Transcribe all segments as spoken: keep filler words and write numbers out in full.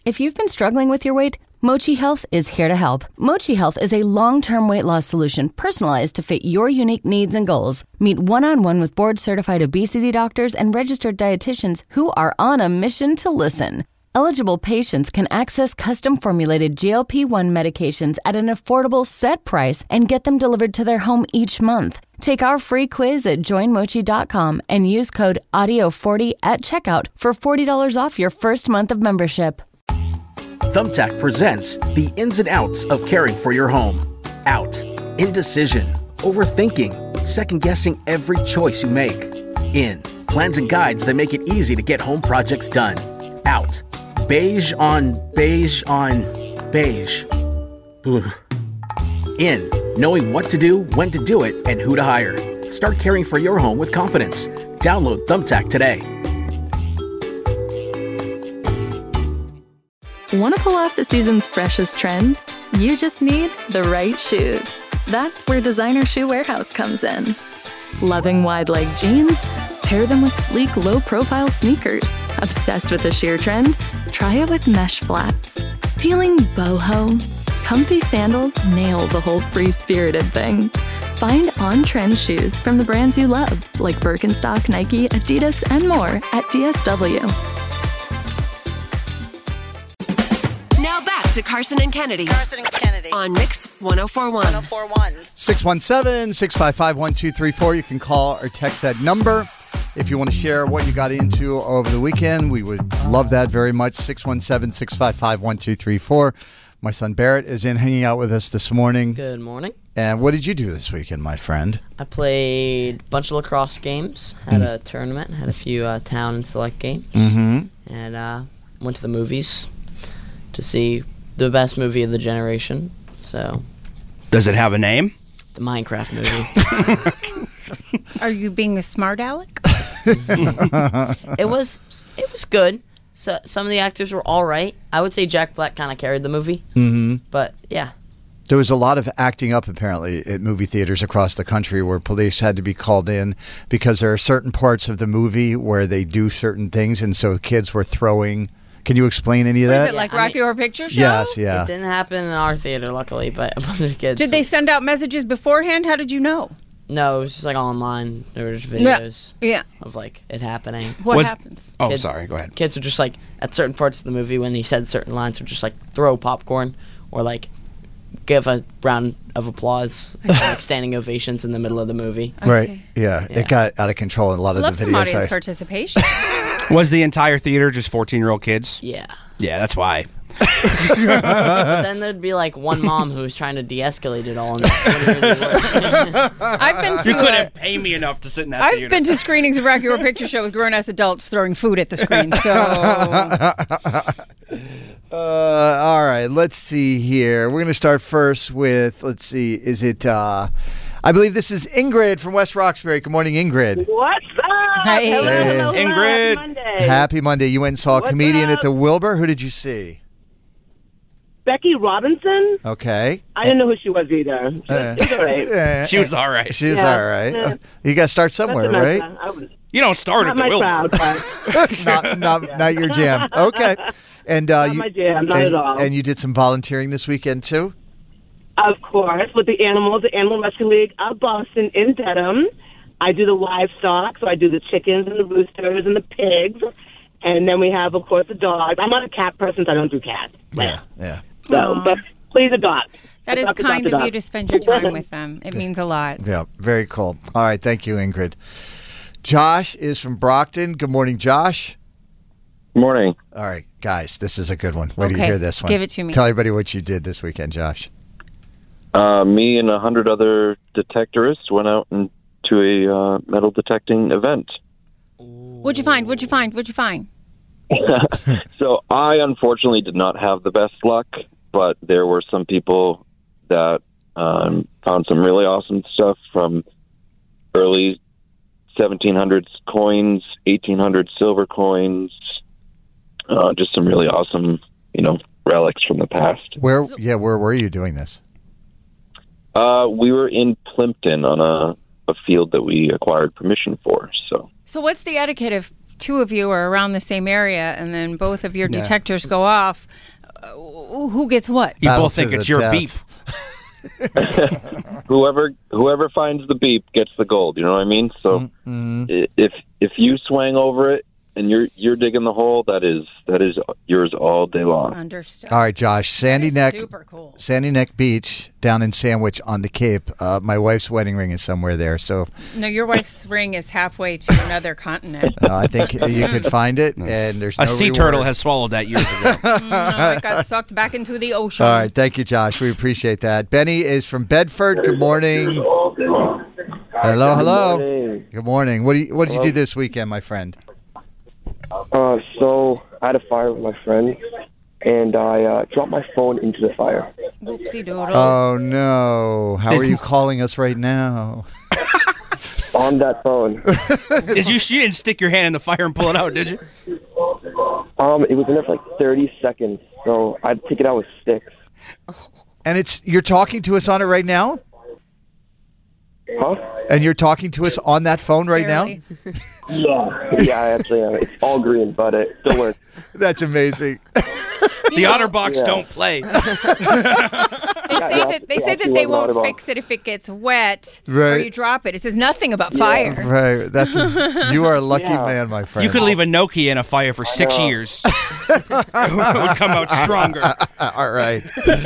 If you've been struggling with your weight, Mochi Health is here to help. Mochi Health is a long-term weight loss solution personalized to fit your unique needs and goals. Meet one-on-one with board-certified obesity doctors and registered dietitians who are on a mission to listen. Eligible patients can access custom-formulated G L P one medications at an affordable set price and get them delivered to their home each month. Take our free quiz at join mochi dot com and use code audio forty at checkout for forty dollars off your first month of membership. Thumbtack presents the ins and outs of caring for your home. Out. Indecision. Overthinking. Second-guessing every choice you make. In. Plans and guides that make it easy to get home projects done. Out. Beige on beige on beige. Ugh. In. Knowing what to do, when to do it, and who to hire. Start caring for your home with confidence. Download Thumbtack today. Want to pull off the season's freshest trends? You just need the right shoes. That's where Designer Shoe Warehouse comes in. Loving wide-leg jeans? Pair them with sleek, low-profile sneakers. Obsessed with the sheer trend? Try it with mesh flats. Feeling boho? Comfy sandals nail the whole free-spirited thing. Find on-trend shoes from the brands you love, like Birkenstock, Nike, Adidas, and more at D S W. Now back to Carson and Kennedy. Carson and Kennedy. On Mix ten forty-one. ten forty-one. six one seven, six five five, one two three four. You can call or text that number. If you want to share what you got into over the weekend, we would love that very much. six one seven, six five five, one two three four. My son Barrett is in hanging out with us this morning. Good morning. And what did you do this weekend, my friend? I played a bunch of lacrosse games, had mm. a tournament, had a few uh, town and select games, mm-hmm. and uh, went to the movies to see the best movie of the generation. So, does it have a name? The Minecraft movie. Are you being a smart aleck? It was it was good. So some of the actors were all right. I would say Jack Black kind of carried the movie. Mm-hmm. But yeah. There was a lot of acting up apparently at movie theaters across the country where police had to be called in because there are certain parts of the movie where they do certain things, and so kids were throwing. Can you explain any of that? Is it like yeah, Rocky I mean, Horror Picture Show? Yes, yeah. It didn't happen in our theater, luckily, but a bunch of kids. Did they send out messages beforehand? How did you know? No, it was just like online. There were just videos yeah. of like it happening. What Was, happens? Oh, kids, sorry. Go ahead. Kids would just like at certain parts of the movie when he said certain lines would just like throw popcorn or like give a round of applause, like standing ovations in the middle of the movie. I right? see. Yeah. Yeah. It got out of control in a lot of Love the some videos. audience I- participation. Was the entire theater just fourteen-year-old kids? Yeah. Yeah, that's why. But then there'd be like one mom who was trying to de-escalate it all. And it wouldn't really work. I've been to You couldn't uh, pay me enough to sit in that I've theater. been to screenings of Rocky Horror Picture Show with grown-ass adults throwing food at the screen. So Uh, all right, let's see here. We're going to start first with, let's see, is it, uh, I believe this is Ingrid from West Roxbury. Good morning, Ingrid. What's up? Hey. Hello, Hey. hello, hello. Ingrid. Happy Monday. Happy Monday. You went and saw a What's comedian up? at the Wilbur. Who did you see? Becky Robinson? Okay. I didn't know who she was either. She Uh, was, she was all right. Yeah, She was all right. She was Yeah. all right. Yeah. Uh, you got to start somewhere, That's right? a- I was You don't start not at the my Wilbur. crowd, but not not, not your jam. Okay. And uh, Not you, my jam, not and, at all. And you did some volunteering this weekend too? of course, with the animals, the Animal Rescue League of Boston in Dedham. I do the livestock, so I do the chickens and the roosters and the pigs. And then we have, of course, the dogs. I'm not a cat person, so I don't do cats. Yeah, yeah. So, Aw. but please adopt. that is Adopt, adopt, kind of adopt. you to spend your time with them. It means a lot. Yeah, very cool. All right, thank you, Ingrid. Josh is from Brockton. Good morning, Josh. Morning. All right, guys, this is a good one. Wait till you Okay, hear this one. give it to me. Tell everybody what you did this weekend, Josh. Uh, me and a hundred other detectorists went out into a uh, metal detecting event. What'd you find? What'd you find? What'd you find? So I unfortunately did not have the best luck, but there were some people that um, found some really awesome stuff from early seventeen hundreds coins, eighteen hundred silver coins, uh, just some really awesome, you know, relics from the past. Where? Yeah, where were you doing this? Uh, we were in Plimpton on a, a field that we acquired permission for. So So what's the etiquette of two of you are around the same area and then both of your Yeah. detectors go off, uh, who gets what? You Battle both think to it's the your death. beep. whoever whoever finds the beep gets the gold. You know what I mean? So Mm-hmm. i- if if you swang over it and you're you're digging the hole, that is that is yours all day long. Understood. All right, Josh. Sandy That is Neck, super cool. Sandy Neck Beach down in Sandwich on the Cape. Uh, my wife's wedding ring is somewhere there, so No, your wife's ring is halfway to another continent. uh, I think you could find it. And there's no A sea reward. turtle has swallowed that years ago. Mm, it got sucked back into the ocean. All right, thank you, Josh. We appreciate that. Benny is from Bedford. Good morning. Hello, hello. Good morning. What do you What did you do this weekend, my friend? Uh, so I had a fire with my friend, and I uh, dropped my phone into the fire. Whoopsie doodle. Oh no! How are you calling us right now? On that phone. Is you, you didn't stick your hand in the fire and pull it out, did you? Um, it was in there for like thirty seconds, so I'd take it out with sticks. And it's you're talking to us on it right now, Huh? and you're talking to us on that phone right Barely. now. Yeah. Yeah, I actually am. It's all green, but it still works. That's amazing. The OtterBox Yeah. don't play. They say yeah, that they it say that actually they was won't audible. fix it if it gets wet or Right. you drop it. It says nothing about fire. Right. That's a, you are a lucky Yeah. man, my friend. You could leave a Nokia in a fire for six know. years. It would come out stronger. All right.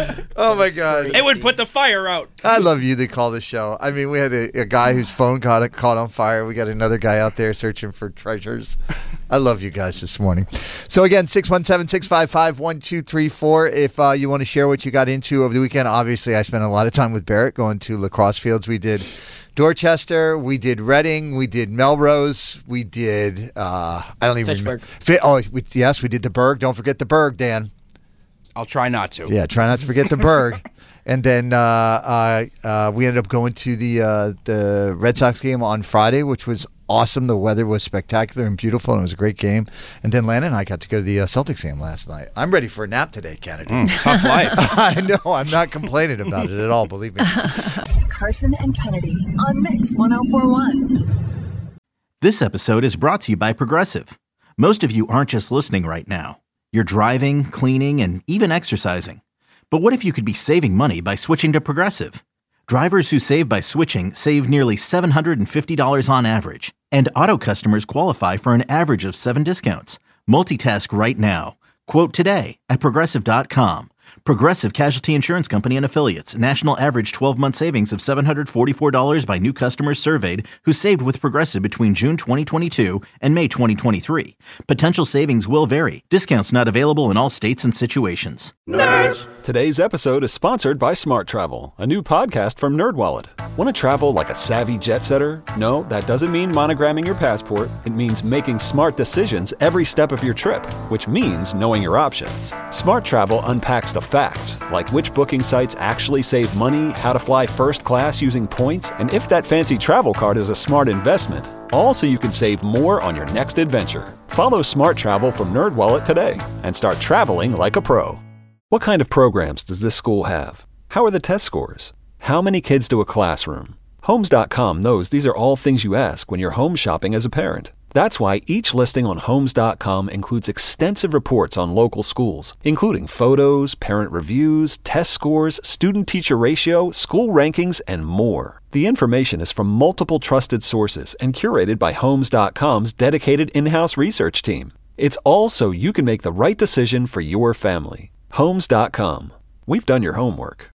Oh my God. It would put the fire out. I love you that call the show. I mean, we had a, a guy whose phone got it, caught on fire. We got another guy out there searching for treasures. I love you guys this morning. So again, six one seven, six five five, one two three four. If uh, you want to share what you got into over the weekend, obviously I spent a lot of time with Barrett going to lacrosse fields. We did Dorchester, we did Reading, we did Melrose, we did, uh, I don't even remember. Fi- oh, we, yes, we did the Berg. Don't forget the Berg, Dan. I'll try not to. Yeah, try not to forget the Berg. And then uh, uh, uh, we ended up going to the uh, the Red Sox game on Friday, which was awesome. The weather was spectacular and beautiful, and it was a great game. And then Landon and I got to go to the uh, Celtics game last night. I'm ready for a nap today, Kennedy. Mm, tough life. I know. I'm not complaining about it at all, believe me. Carson and Kennedy on Mix one oh four point one. This episode is brought to you by Progressive. Most of you aren't just listening right now. You're driving, cleaning, and even exercising. But what if you could be saving money by switching to Progressive? Drivers who save by switching save nearly seven hundred fifty dollars on average. And auto customers qualify for an average of seven discounts. Multitask right now. Quote today at Progressive dot com. Progressive Casualty Insurance Company and Affiliates. National average twelve-month savings of seven hundred forty-four dollars by new customers surveyed who saved with Progressive between June twenty twenty-two and May twenty twenty-three. Potential savings will vary. Discounts not available in all states and situations. Nerds! Today's episode is sponsored by Smart Travel, a new podcast from NerdWallet. Want to travel like a savvy jet setter? No, that doesn't mean monogramming your passport. It means making smart decisions every step of your trip, which means knowing your options. Smart Travel unpacks the facts, like which booking sites actually save money, how to fly first class using points, and if that fancy travel card is a smart investment. All so you can save more on your next adventure. Follow Smart Travel from NerdWallet today and start traveling like a pro. What kind of programs does this school have? How are the test scores? How many kids do a classroom? Homes dot com knows these are all things you ask when you're home shopping as a parent. That's why each listing on Homes dot com includes extensive reports on local schools, including photos, parent reviews, test scores, student-teacher ratio, school rankings, and more. The information is from multiple trusted sources and curated by Homes dot com's dedicated in-house research team. It's all so you can make the right decision for your family. Homes dot com. We've done your homework.